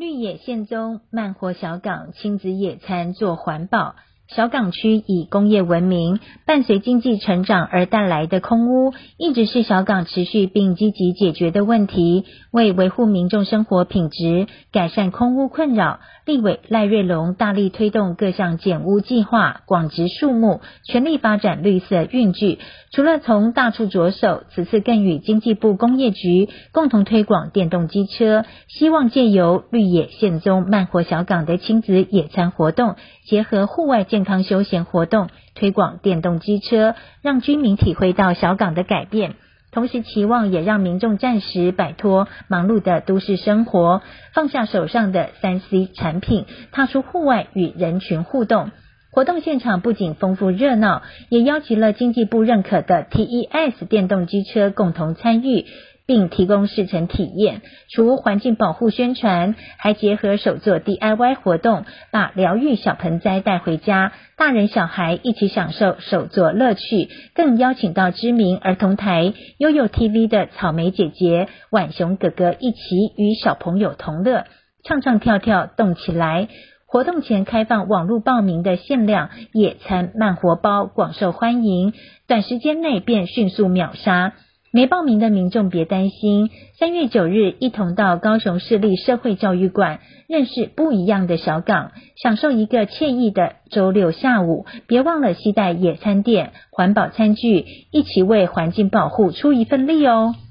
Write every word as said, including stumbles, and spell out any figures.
绿野宪宗，慢活小港亲子野餐做环保。小港区以工业闻名，伴随经济成长而带来的空污，一直是小港持续并积极解决的问题。为维护民众生活品质，改善空污困扰，立委赖瑞隆大力推动各项减污计划，广植树木，全力发展绿色运具。除了从大处着手，此次更与经济部工业局共同推广电动机车，希望借由绿野宪宗慢活小港的亲子野餐活动，结合户外健康休闲活动，推广电动机车，让居民体会到小港的改变。同时期望也让民众暂时摆脱忙碌的都市生活，放下手上的 三 C 产品，踏出户外与人群互动。活动现场不仅丰富热闹，也邀集了经济部认可的 T E S 电动机车共同参与，并提供试乘体验。除环境保护宣传，还结合手作 D I Y 活动，把疗愈小盆栽带回家，大人小孩一起享受手作乐趣。更邀请到知名儿童台悠悠 T V 的草莓姐姐、浣熊哥哥一起与小朋友同乐，唱唱跳跳动起来。活动前开放网络报名的限量野餐慢活包广受欢迎，短时间内便迅速秒杀。没报名的民众别担心，三月九日一同到高雄市立社会教育馆认识不一样的小港，享受一个惬意的周六下午。别忘了携带野餐垫、环保餐具，一起为环境保护出一份力哦。